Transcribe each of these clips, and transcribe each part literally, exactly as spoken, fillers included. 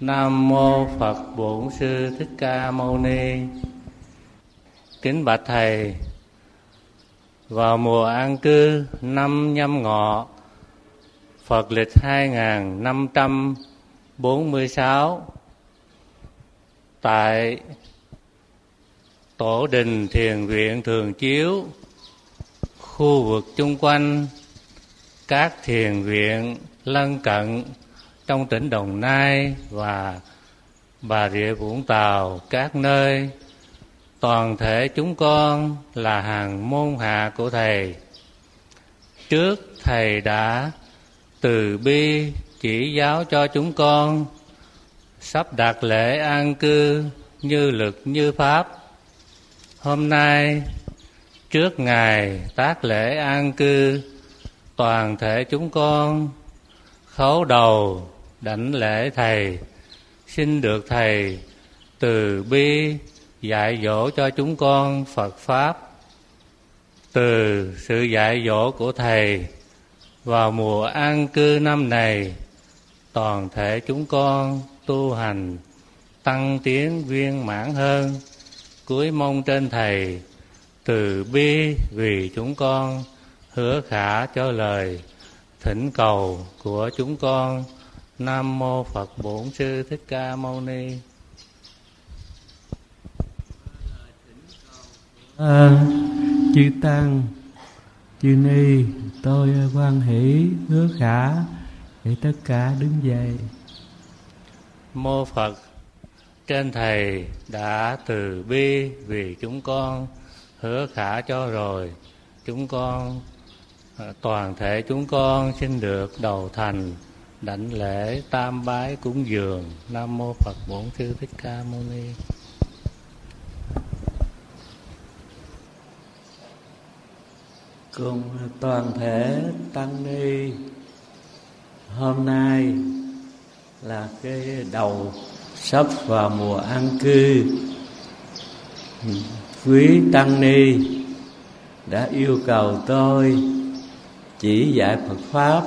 Nam mô Phật Bổn Sư Thích Ca Mâu Ni. Kính bạch thầy, vào mùa an cư năm Nhâm Ngọ, Phật lịch hai nghìn năm trăm bốn mươi sáu, tại Tổ đình Thiền viện Thường Chiếu, khu vực chung quanh các thiền viện lân cận trong tỉnh Đồng Nai và Bà Rịa Vũng Tàu, các nơi, toàn thể chúng con là hàng môn hạ của thầy. Trước thầy đã từ bi chỉ giáo cho chúng con sắp đặt lễ an cư như lực như pháp. Hôm nay trước ngày tác lễ an cư, toàn thể chúng con khấu đầu đảnh lễ thầy, xin được thầy từ bi dạy dỗ cho chúng con Phật pháp. Từ sự dạy dỗ của thầy, vào mùa an cư năm này, toàn thể chúng con tu hành tăng tiến viên mãn hơn. Cúi mong trên thầy từ bi vì chúng con, hứa khả cho lời thỉnh cầu của chúng con. Nam mô Phật Bổn Sư Thích Ca Mâu Ni. À, chư tăng, chư ni, tôi hoan hỷ hứa khả để tất cả đứng dậy. Mô Phật, trên thầy đã từ bi vì chúng con, hứa khả cho rồi. Chúng con, toàn thể chúng con xin được đầu thành đảnh lễ tam bái cúng dường. Nam mô Phật Bổn Sư Thích Ca Mâu Ni. Cùng toàn thể tăng ni, hôm nay là cái đầu sắp vào mùa an cư. Quý tăng ni đã yêu cầu tôi chỉ dạy Phật pháp.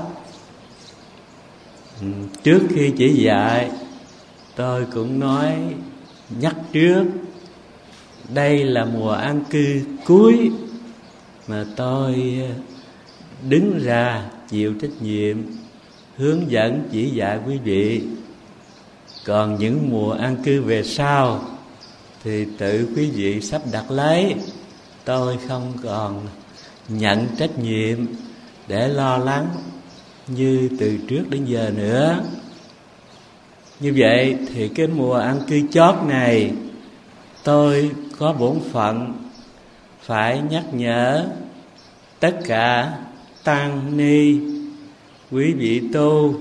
Trước khi chỉ dạy, tôi cũng nói nhắc trước, đây là mùa an cư cuối mà tôi đứng ra chịu trách nhiệm hướng dẫn chỉ dạy quý vị. Còn những mùa an cư về sau thì tự quý vị sắp đặt lấy. Tôi không còn nhận trách nhiệm để lo lắng như từ trước đến giờ nữa. Như vậy thì cái mùa an cư chót này, tôi có bổn phận phải nhắc nhở tất cả tăng ni, quý vị tu.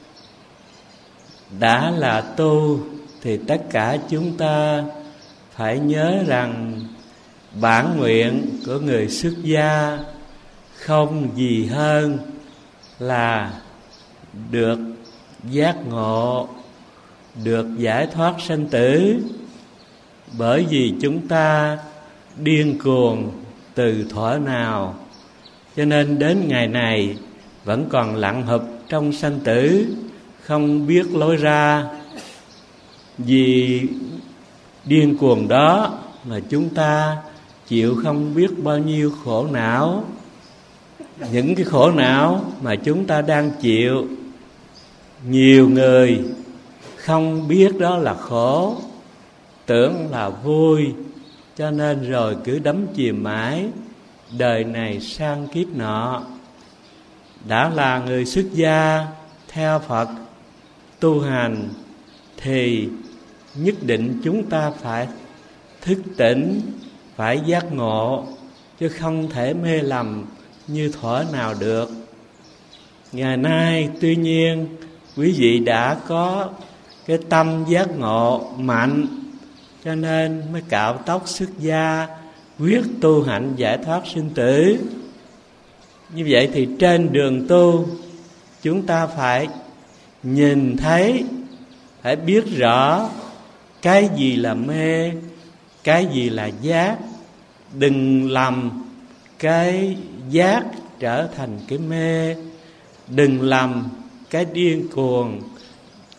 Đã là tu thì tất cả chúng ta phải nhớ rằng bản nguyện của người xuất gia không gì hơn là được giác ngộ, được giải thoát sanh tử. Bởi vì chúng ta điên cuồng từ thuở nào, cho nên đến ngày này vẫn còn lặng hụp trong sanh tử, không biết lối ra. Vì điên cuồng đó mà chúng ta chịu không biết bao nhiêu khổ não. Những cái khổ não mà chúng ta đang chịu, nhiều người không biết đó là khổ, tưởng là vui, cho nên rồi cứ đắm chìm mãi, đời này sang kiếp nọ. Đã là người xuất gia theo Phật tu hành thì nhất định chúng ta phải thức tỉnh, phải giác ngộ, chứ không thể mê lầm như thuở nào được. Ngày nay tuy nhiên quý vị đã có cái tâm giác ngộ mạnh, cho nên mới cạo tóc xuất gia, quyết tu hạnh giải thoát sinh tử. Như vậy thì trên đường tu, chúng ta phải nhìn thấy, phải biết rõ cái gì là mê, cái gì là giác. Đừng làm cái giác trở thành cái mê, đừng làm cái điên cuồng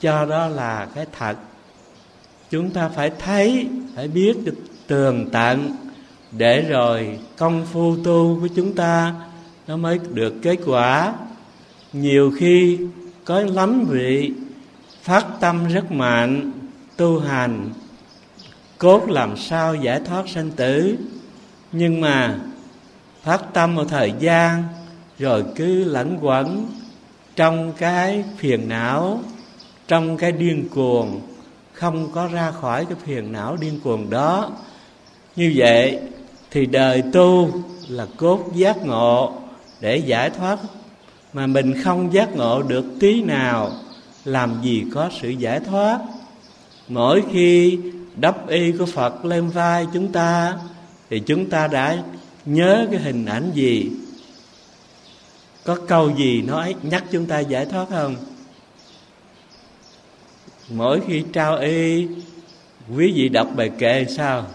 cho đó là cái thật. Chúng ta phải thấy, phải biết được tường tận, để rồi công phu tu của chúng ta nó mới được kết quả. Nhiều khi có lắm vị phát tâm rất mạnh, tu hành cốt làm sao giải thoát sanh tử, nhưng mà phát tâm một thời gian rồi cứ lẫn quẩn trong cái phiền não, trong cái điên cuồng, không có ra khỏi cái phiền não điên cuồng đó. Như vậy thì đời tu là cốt giác ngộ để giải thoát, mà mình không giác ngộ được tí nào, làm gì có sự giải thoát. Mỗi khi đắp y của Phật lên vai chúng ta thì chúng ta đã nhớ cái hình ảnh gì, có câu gì nói nhắc chúng ta giải thoát không? Mỗi khi trao y, quý vị đọc bài kệ sao?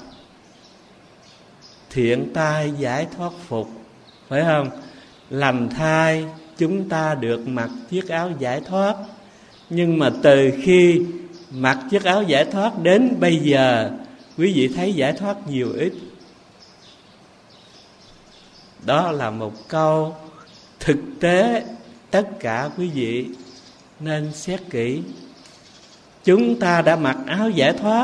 Thiện tai giải thoát phục, phải không? Lành thai chúng ta được mặc chiếc áo giải thoát. Nhưng mà từ khi mặc chiếc áo giải thoát đến bây giờ, quý vị thấy giải thoát nhiều ít? Đó là một câu thực tế, tất cả quý vị nên xét kỹ. Chúng ta đã mặc áo giải thoát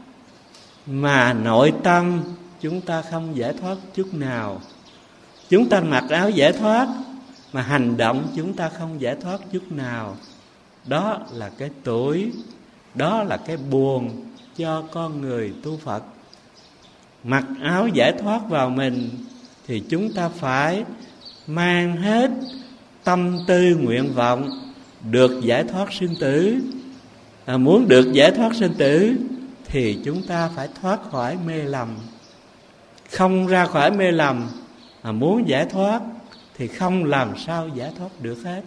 mà nội tâm chúng ta không giải thoát chút nào. Chúng ta mặc áo giải thoát mà hành động chúng ta không giải thoát chút nào. Đó là cái tuổi, đó là cái buồn cho con người tu Phật. Mặc áo giải thoát vào mình thì chúng ta phải mang hết tâm tư nguyện vọng được giải thoát sinh tử. À, muốn được giải thoát sinh tử thì chúng ta phải thoát khỏi mê lầm. Không ra khỏi mê lầm mà muốn giải thoát thì không làm sao giải thoát được hết.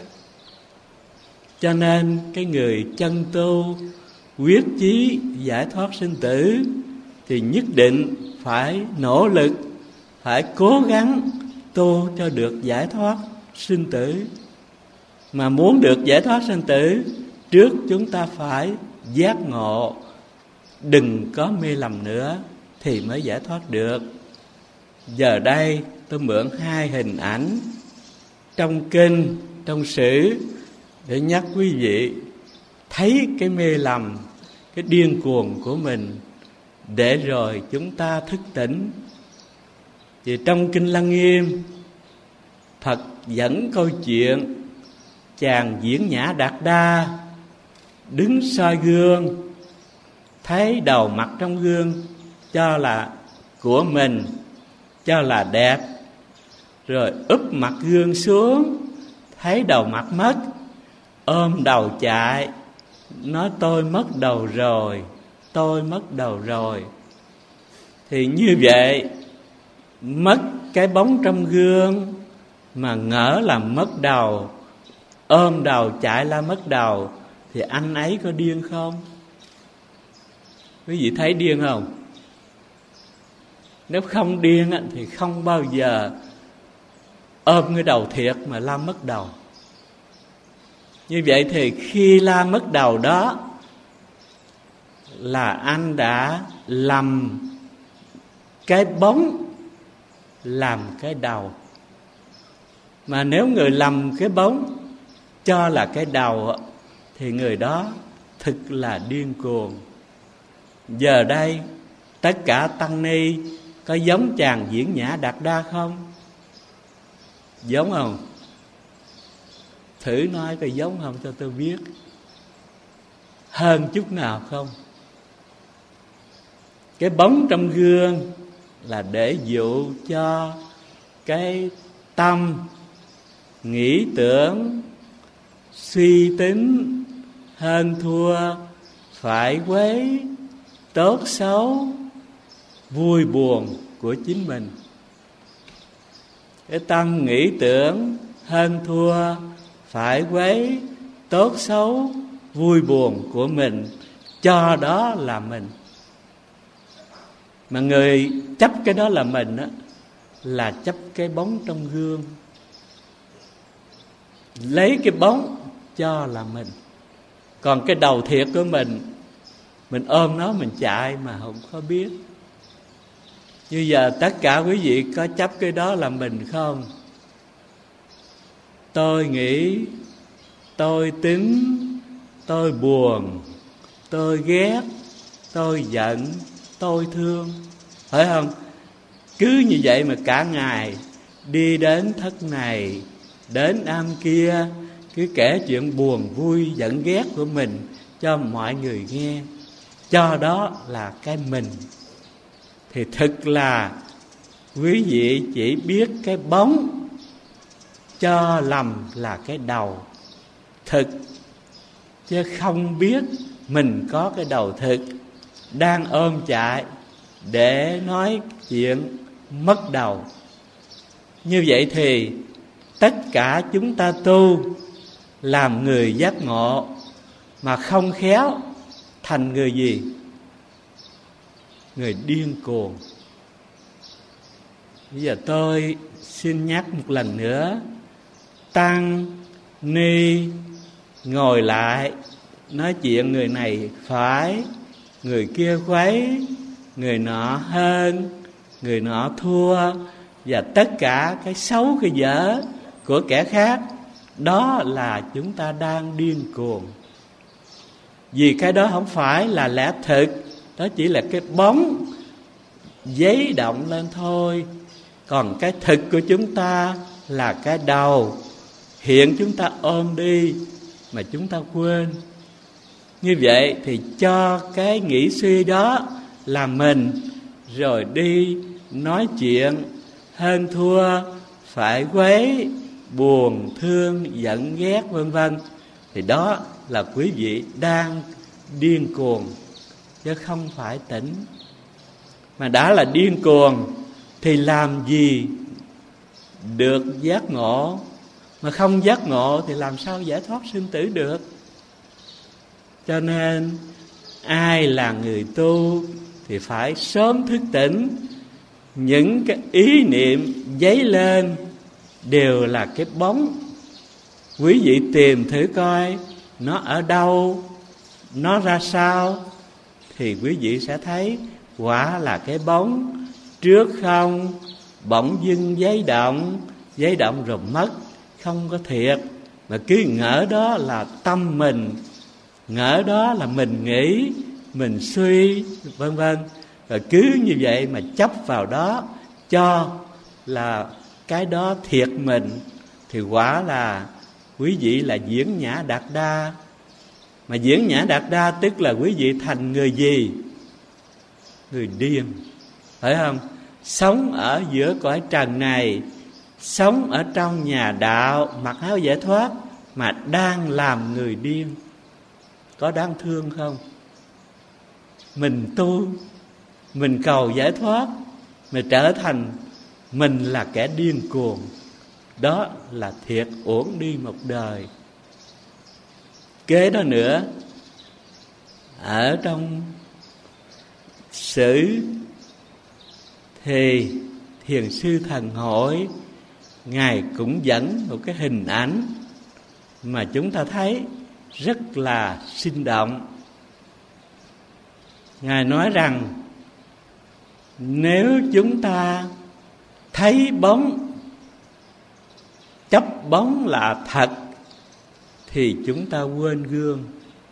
Cho nên cái người chân tu quyết chí giải thoát sinh tử thì nhất định phải nỗ lực, phải cố gắng tu cho được giải thoát sinh tử. Mà muốn được giải thoát sinh tử, trước chúng ta phải giác ngộ, đừng có mê lầm nữa thì mới giải thoát được. Giờ đây tôi mượn hai hình ảnh trong kinh, trong sử để nhắc quý vị thấy cái mê lầm, cái điên cuồng của mình, để rồi chúng ta thức tỉnh. Thì trong kinh Lăng Nghiêm, Phật dẫn câu chuyện chàng Diễn Nhã Đạt Đa đứng soi gương, thấy đầu mặt trong gương cho là của mình, cho là đẹp, rồi úp mặt gương xuống, thấy đầu mặt mất, ôm đầu chạy, nói tôi mất đầu rồi, tôi mất đầu rồi. Thì như vậy, mất cái bóng trong gương mà ngỡ là mất đầu, ôm đầu chạy la mất đầu, thì anh ấy có điên không? Quý vị thấy điên không? Nếu không điên thì không bao giờ ôm cái đầu thiệt mà la mất đầu. Như vậy thì khi la mất đầu đó là anh đã lầm cái bóng làm cái đầu. Mà nếu người lầm cái bóng cho là cái đầu thì người đó thực là điên cuồng. Giờ đây tất cả tăng ni có giống chàng Diễn Nhã Đạt Đa không? Giống không? Thử nói có giống không cho tôi biết. Hơn chút nào không? Cái bóng trong gương là để dụ cho cái tâm nghĩ tưởng, suy tính, hơn thua, phải quấy, tốt xấu, vui buồn của chính mình. Cái tâm nghĩ tưởng, hơn thua, phải quấy, tốt xấu, vui buồn của mình, cho đó là mình. Mà người chấp cái đó là mình á, là chấp cái bóng trong gương, lấy cái bóng cho là mình. Còn cái đầu thiệt của mình, mình ôm nó mình chạy mà không có biết. Như giờ tất cả quý vị có chấp cái đó là mình không? Tôi nghĩ, tôi tính, tôi buồn, tôi ghét, tôi giận, tôi thương, phải không? Cứ như vậy mà cả ngày đi đến thất này đến am kia, cứ kể chuyện buồn vui giận ghét của mình cho mọi người nghe, cho đó là cái mình. Thì thực là quý vị chỉ biết cái bóng, cho lầm là cái đầu thực, chứ không biết mình có cái đầu thực đang ôm chạy để nói chuyện mất đầu. Như vậy thì tất cả chúng ta tu làm người giác ngộ mà không khéo thành người gì? Người điên cuồng. Bây giờ tôi xin nhắc một lần nữa, tăng ni ngồi lại nói chuyện người này phải, người kia khuấy, người nọ hơn, người nọ thua, và tất cả cái xấu cái dở của kẻ khác, đó là chúng ta đang điên cuồng. Vì cái đó không phải là lẽ thực, đó chỉ là cái bóng giấy động lên thôi. Còn cái thực của chúng ta là cái đầu hiện chúng ta ôm đi mà chúng ta quên. Như vậy thì cho cái nghĩ suy đó là mình, rồi đi nói chuyện hơn thua, phải quấy, buồn, thương, giận ghét vân vân, thì đó là quý vị đang điên cuồng chứ không phải tỉnh. Mà đã là điên cuồng thì làm gì được giác ngộ? Mà không giác ngộ thì làm sao giải thoát sinh tử được? Cho nên ai là người tu thì phải sớm thức tỉnh. Những cái ý niệm dấy lên đều là cái bóng. Quý vị tìm thử coi nó ở đâu, nó ra sao, thì quý vị sẽ thấy quả là cái bóng. Trước không, bỗng dưng giấy động, giấy động rồi mất, không có thiệt. Mà cứ ngỡ đó là tâm mình, ngỡ đó là mình nghĩ, mình suy, vân vân. Rồi cứ như vậy mà chấp vào đó, cho là cái đó thiệt mình, thì quả là quý vị là diễn nhã đạt đa. Mà diễn nhã đạt đa tức là quý vị thành người gì? Người điên, phải không? Sống ở giữa cõi trần này, sống ở trong nhà đạo mặc áo giải thoát, mà đang làm người điên. Có đáng thương không? Mình tu, mình cầu giải thoát, mà trở thành mình là kẻ điên cuồng, đó là thiệt uổng đi một đời. Kế đó nữa, ở trong sử thì Thiền sư Thần Hội Ngài cũng dẫn một cái hình ảnh mà chúng ta thấy rất là sinh động. Ngài nói rằng nếu chúng ta thấy bóng, chấp bóng là thật, thì chúng ta quên gương.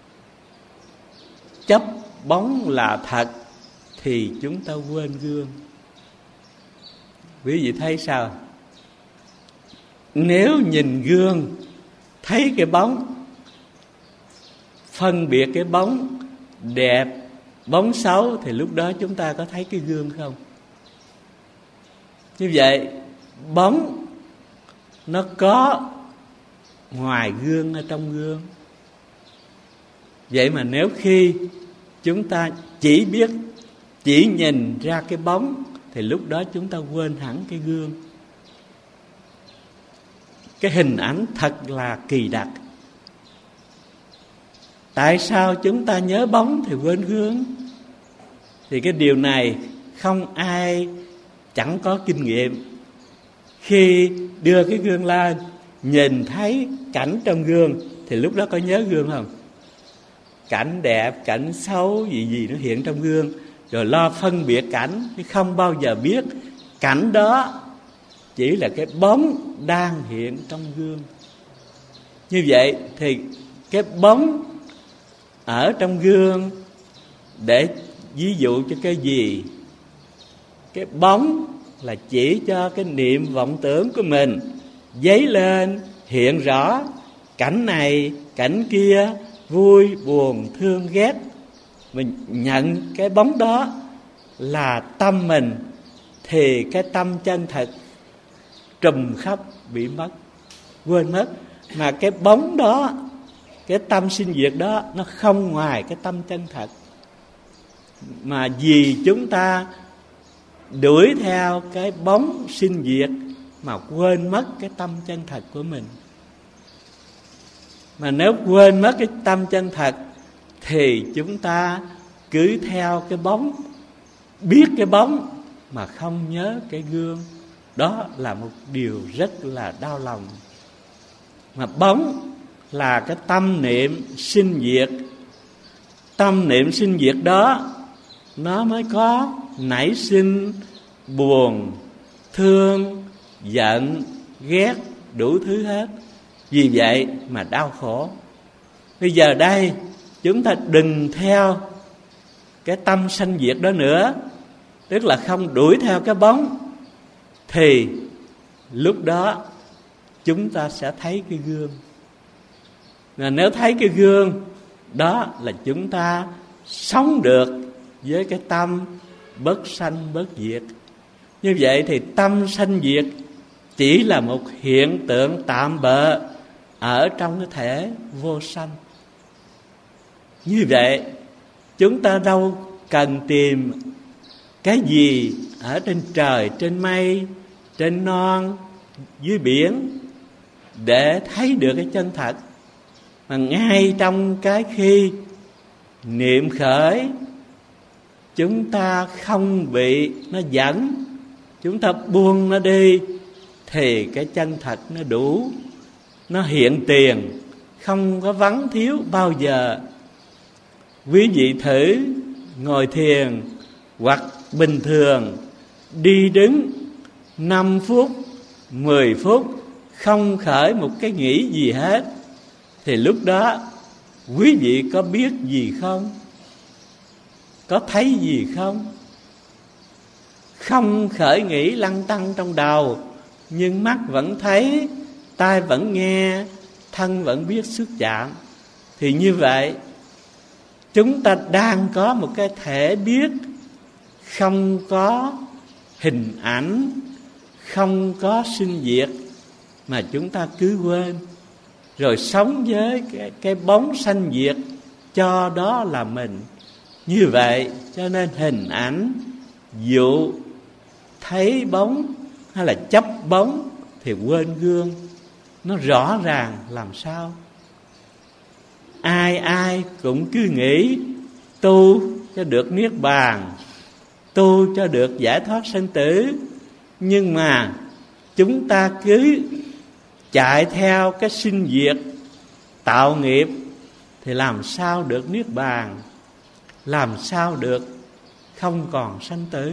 Chấp bóng là thật thì chúng ta quên gương. Quý vị thấy sao? Nếu nhìn gương thấy cái bóng, phân biệt cái bóng đẹp, bóng xấu, thì lúc đó chúng ta có thấy cái gương không? Như vậy bóng nó có ngoài gương, ở trong gương. Vậy mà nếu khi chúng ta chỉ biết, chỉ nhìn ra cái bóng, thì lúc đó chúng ta quên hẳn cái gương. Cái hình ảnh thật là kỳ đặc. Tại sao chúng ta nhớ bóng thì quên gương? Thì cái điều này không ai chẳng có kinh nghiệm. Khi đưa cái gương lên, nhìn thấy cảnh trong gương, thì lúc đó có nhớ gương không? cảnh đẹp, cảnh xấu gì gì nó hiện trong gương, rồi lo phân biệt cảnh, chứ không bao giờ biết cảnh đó chỉ là cái bóng đang hiện trong gương. Như vậy thì cái bóng ở trong gương để ví dụ cho cái gì? Cái bóng là chỉ cho cái niệm vọng tưởng của mình dấy lên, hiện rõ cảnh này, cảnh kia, vui, buồn, thương, ghét. Mình nhận cái bóng đó là tâm mình, thì cái tâm chân thật trùm khắp bị mất, quên mất. Mà cái bóng đó, cái tâm sinh diệt đó, nó không ngoài cái tâm chân thật. Mà vì chúng ta đuổi theo cái bóng sinh diệt mà quên mất cái tâm chân thật của mình. Mà nếu quên mất cái tâm chân thật thì chúng ta cứ theo cái bóng, biết cái bóng mà không nhớ cái gương. Đó là một điều rất là đau lòng. Mà bóng là cái tâm niệm sinh diệt. Tâm niệm sinh diệt đó nó mới có nảy sinh buồn, thương, giận, ghét, đủ thứ hết. Vì vậy mà đau khổ. Bây giờ đây chúng ta đừng theo cái tâm sanh diệt đó nữa, tức là không đuổi theo cái bóng, thì lúc đó chúng ta sẽ thấy cái gương. Và nếu thấy cái gương đó là chúng ta sống được với cái tâm bất sanh bất diệt. Như vậy thì tâm sanh diệt chỉ là một hiện tượng tạm bợ ở trong cái thể vô sanh. Như vậy chúng ta đâu cần tìm cái gì ở trên trời, trên mây, trên non, dưới biển để thấy được cái chân thật. Mà ngay trong cái khi niệm khởi, chúng ta không bị nó dẫn, chúng ta buông nó đi, thì cái chân thật nó đủ, nó hiện tiền, không có vắng thiếu bao giờ. Quý vị thử ngồi thiền hoặc bình thường đi đứng năm phút, mười phút không khởi một cái nghĩ gì hết, thì lúc đó quý vị có biết gì không? Có thấy gì không? Không khởi nghĩ lăn tăn trong đầu, nhưng mắt vẫn thấy, tai vẫn nghe, thân vẫn biết xúc chạm. Thì như vậy chúng ta đang có một cái thể biết, không có hình ảnh, không có sinh diệt, mà chúng ta cứ quên, rồi sống với cái, cái bóng sanh diệt, cho đó là mình. Như vậy cho nên hình ảnh dụ thấy bóng hay là chấp bóng thì quên gương. Nó rõ ràng làm sao? Ai ai cũng cứ nghĩ tu cho được niết bàn, tu cho được giải thoát sanh tử. Nhưng mà chúng ta cứ chạy theo cái sinh diệt, tạo nghiệp, thì làm sao được niết bàn, làm sao được không còn sanh tử.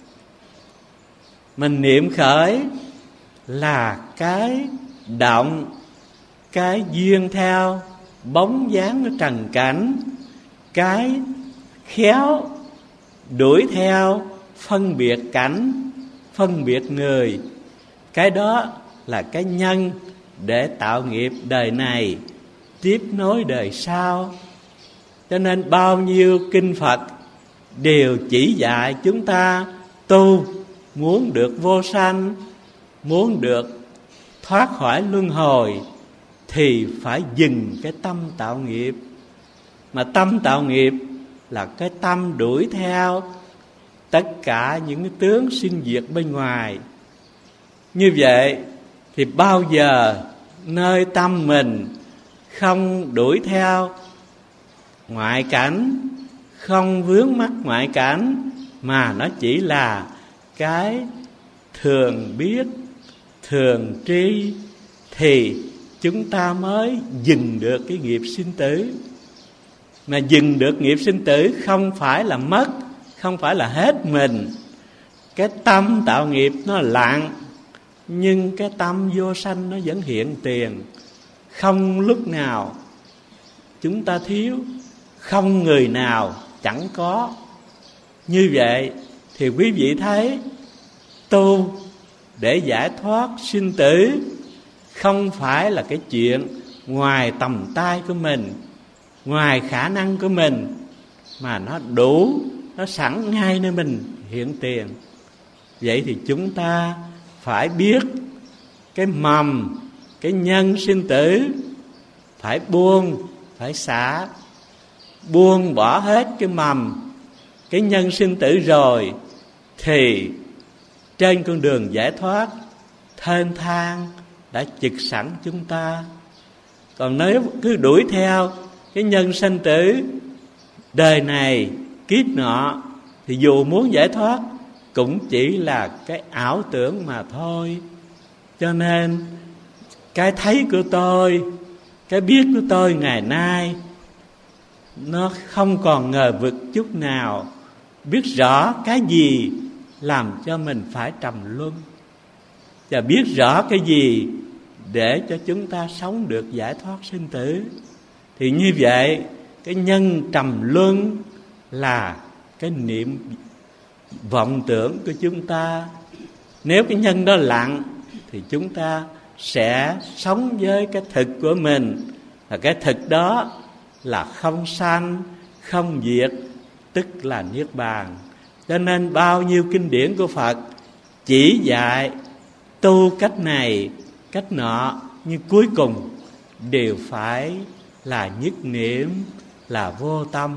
Mình niệm khởi là cái động, cái duyên theo bóng dáng của trần cảnh, cái khéo đuổi theo phân biệt cảnh, phân biệt người. Cái đó là cái nhân để tạo nghiệp đời này, tiếp nối đời sau. Cho nên bao nhiêu kinh Phật đều chỉ dạy chúng ta tu, muốn được vô sanh, muốn được thoát khỏi luân hồi, thì phải dừng cái tâm tạo nghiệp. Mà tâm tạo nghiệp là cái tâm đuổi theo tất cả những cái tướng sinh diệt bên ngoài. Như vậy thì bao giờ nơi tâm mình không đuổi theo ngoại cảnh, không vướng mắc ngoại cảnh, mà nó chỉ là cái thường biết, thường tri, thì chúng ta mới dừng được cái nghiệp sinh tử. Mà dừng được nghiệp sinh tử không phải là mất, không phải là hết mình. Cái tâm tạo nghiệp nó lặng, nhưng cái tâm vô sanh nó vẫn hiện tiền. Không lúc nào chúng ta thiếu, không người nào chẳng có. Như vậy thì quý vị thấy tu để giải thoát sinh tử không phải là cái chuyện ngoài tầm tay của mình, ngoài khả năng của mình, mà nó đủ, nó sẵn ngay nơi mình hiện tiền. Vậy thì chúng ta phải biết cái mầm, cái nhân sinh tử, phải buông, phải xả. Buông bỏ hết cái mầm, cái nhân sinh tử rồi, thì trên con đường giải thoát thênh thang đã trực sẵn chúng ta. Còn nếu cứ đuổi theo cái nhân sinh tử đời này kiếp nọ, thì dù muốn giải thoát cũng chỉ là cái ảo tưởng mà thôi. Cho nên cái thấy của tôi, cái biết của tôi ngày nay nó không còn ngờ vực chút nào. Biết rõ cái gì làm cho mình phải trầm luân, và biết rõ cái gì để cho chúng ta sống được giải thoát sinh tử. Thì như vậy cái nhân trầm luân là cái niệm vọng tưởng của chúng ta. Nếu cái nhân đó lặng thì chúng ta sẽ sống với cái thực của mình, và cái thực đó là không sanh, không diệt, tức là niết bàn. Cho nên bao nhiêu kinh điển của Phật chỉ dạy tu cách này, cách nọ, nhưng cuối cùng đều phải là nhất niệm, là vô tâm.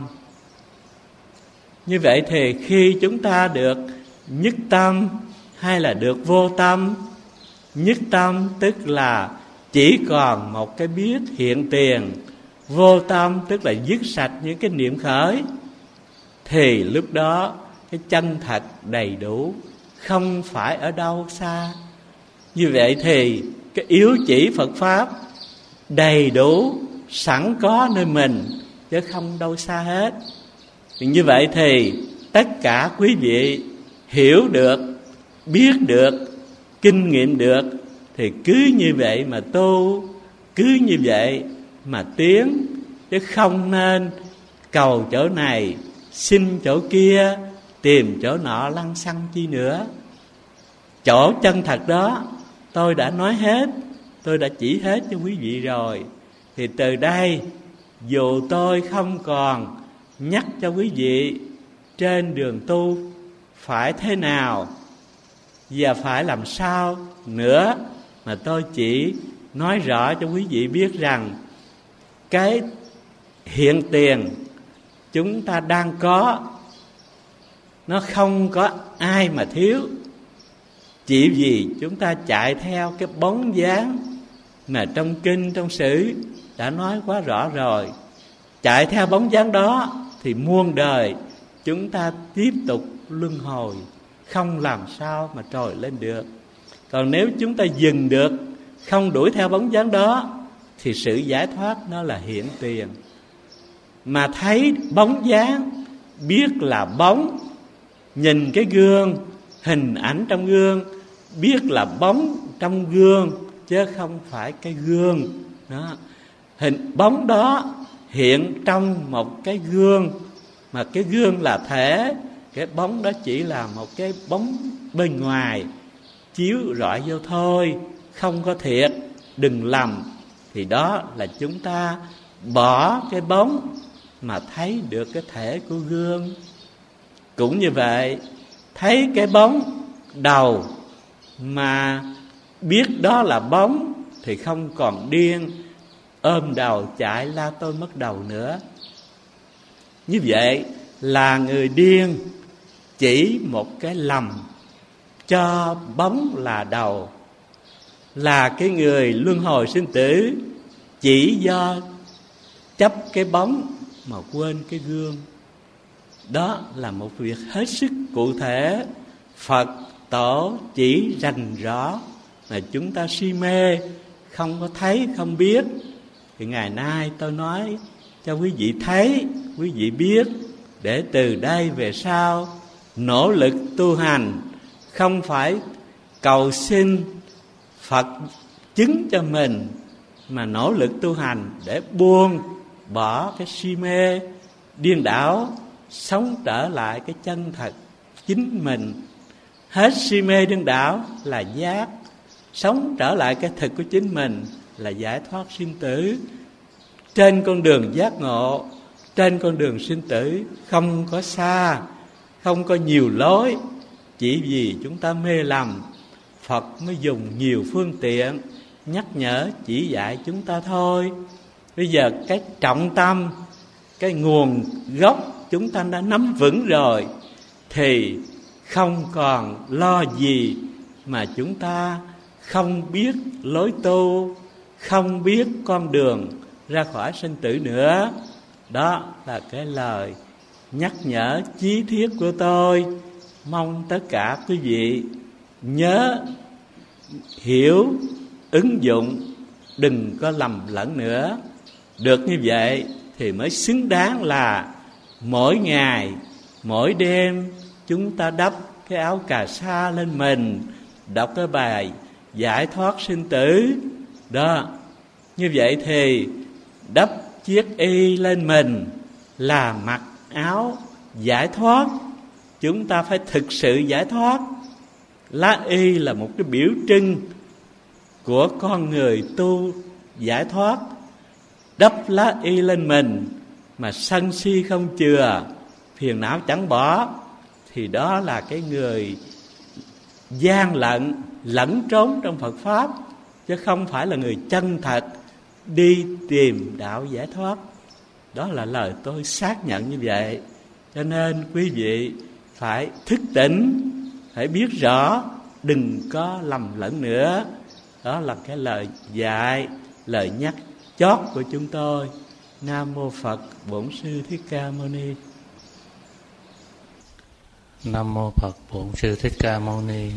Như vậy thì khi chúng ta được nhất tâm hay là được vô tâm, nhất tâm tức là chỉ còn một cái biết hiện tiền, vô tâm tức là dứt sạch những cái niệm khởi, thì lúc đó cái chân thật đầy đủ, không phải ở đâu xa. Như vậy thì cái yếu chỉ Phật Pháp đầy đủ sẵn có nơi mình, chứ không đâu xa hết. Thì như vậy thì tất cả quý vị hiểu được, biết được, kinh nghiệm được, thì cứ như vậy mà tu, cứ như vậy mà tiến, chứ không nên cầu chỗ này, xin chỗ kia, tìm chỗ nọ lăng xăng chi nữa. Chỗ chân thật đó tôi đã nói hết, tôi đã chỉ hết cho quý vị rồi. Thì từ đây dù tôi không còn nhắc cho quý vị trên đường tu phải thế nào và phải làm sao nữa, mà tôi chỉ nói rõ cho quý vị biết rằng cái hiện tiền chúng ta đang có, nó không có ai mà thiếu. Chỉ vì chúng ta chạy theo cái bóng dáng mà trong kinh, trong sử đã nói quá rõ rồi. Chạy theo bóng dáng đó thì muôn đời chúng ta tiếp tục luân hồi, không làm sao mà trồi lên được. Còn nếu chúng ta dừng được, không đuổi theo bóng dáng đó, thì sự giải thoát nó là hiện tiền. Mà thấy bóng dáng, biết là bóng, nhìn cái gương, hình ảnh trong gương, biết là bóng trong gương, chứ không phải cái gương đó. Hình bóng đó hiện trong một cái gương, mà cái gương là thể, cái bóng đó chỉ là một cái bóng bên ngoài chiếu rọi vô thôi, không có thiệt, đừng lầm. Thì đó là chúng ta bỏ cái bóng mà thấy được cái thể của gương. Cũng như vậy, thấy cái bóng đầu mà biết đó là bóng thì không còn điên, ôm đầu chạy la tôi mất đầu nữa. Như vậy là người điên chỉ một cái lầm cho bóng là đầu, là cái người luân hồi sinh tử chỉ do chấp cái bóng mà quên cái gương. Đó là một việc hết sức cụ thể, Phật Tổ chỉ rành rõ, mà chúng ta si mê, không có thấy, không biết. Thì ngày nay tôi nói cho quý vị thấy, quý vị biết, để từ đây về sau nỗ lực tu hành, không phải cầu xin Phật chứng cho mình, mà nỗ lực tu hành để buông bỏ cái si mê điên đảo, sống trở lại cái chân thật chính mình. Hết si mê điên đảo là giác, sống trở lại cái thực của chính mình là giải thoát sinh tử. Trên con đường giác ngộ, trên con đường sinh tử, không có xa, không có nhiều lối. Chỉ vì chúng ta mê lầm, Phật mới dùng nhiều phương tiện nhắc nhở chỉ dạy chúng ta thôi. Bây giờ cái trọng tâm, cái nguồn gốc chúng ta đã nắm vững rồi, thì không còn lo gì mà chúng ta không biết lối tu, không biết con đường ra khỏi sinh tử nữa. Đó là cái lời nhắc nhở chí thiết của tôi. Mong tất cả quý vị nhớ, hiểu, ứng dụng, đừng có lầm lẫn nữa. Được như vậy thì mới xứng đáng là mỗi ngày, mỗi đêm chúng ta đắp cái áo cà sa lên mình, đọc cái bài giải thoát sinh tử. Đó, như vậy thì đắp chiếc y lên mình là mặc áo giải thoát. Chúng ta phải thực sự giải thoát. Lá y là một cái biểu trưng của con người tu giải thoát. Đắp lá y lên mình mà sân si không chừa, phiền não chẳng bỏ, thì đó là cái người gian lận, lẫn trốn trong Phật Pháp, chứ không phải là người chân thật đi tìm đạo giải thoát. Đó là lời tôi xác nhận như vậy. Cho nên quý vị phải thức tỉnh, phải biết rõ, đừng có lầm lẫn nữa. Đó là cái lời dạy, lời nhắc chót của chúng tôi. Nam mô Phật, Bổn Sư Thích Ca Mâu Ni. Nam mô Phật, Bổn Sư Thích Ca Mâu Ni.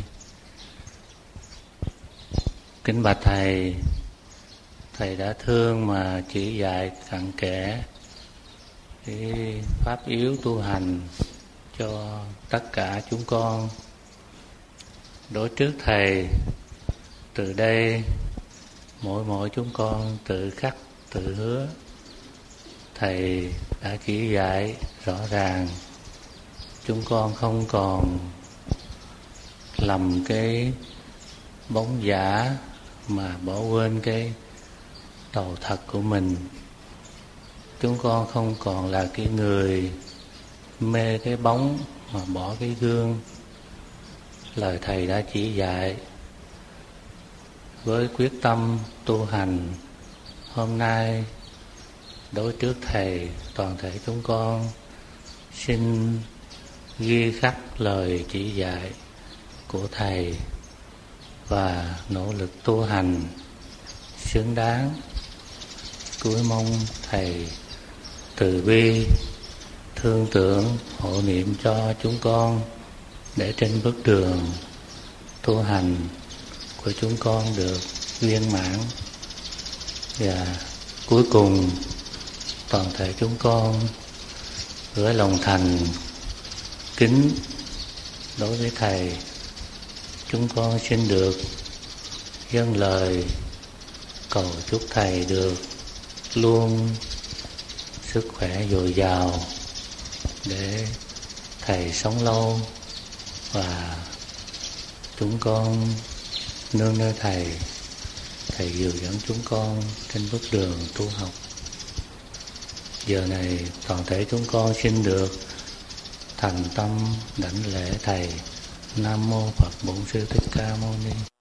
Kính bạch thầy, thầy đã thương mà chỉ dạy cặn kẽ cái pháp yếu tu hành cho tất cả chúng con. Đối trước thầy, từ đây mỗi mỗi chúng con tự khắc tự hứa, thầy đã chỉ dạy rõ ràng, chúng con không còn lầm cái bóng giả mà bỏ quên cái đầu thật của mình. Chúng con không còn là cái người mê cái bóng mà bỏ cái gương. Lời thầy đã chỉ dạy, với quyết tâm tu hành, hôm nay đối trước thầy, toàn thể chúng con xin ghi khắc lời chỉ dạy của thầy và nỗ lực tu hành xứng đáng. Cuối mong thầy từ bi thương tưởng hộ niệm cho chúng con, để trên bước đường tu hành của chúng con được viên mãn. Và cuối cùng toàn thể chúng con gửi lòng thành kính đối với thầy. Chúng con xin được dâng lời cầu chúc thầy được luôn sức khỏe dồi dào, để thầy sống lâu và chúng con nương nơi thầy. Thầy dìu dẫn chúng con trên bước đường tu học. Giờ này toàn thể chúng con xin được thành tâm đảnh lễ thầy. Nam mô Phật, Bổn Sư Thích Ca Mâu Ni.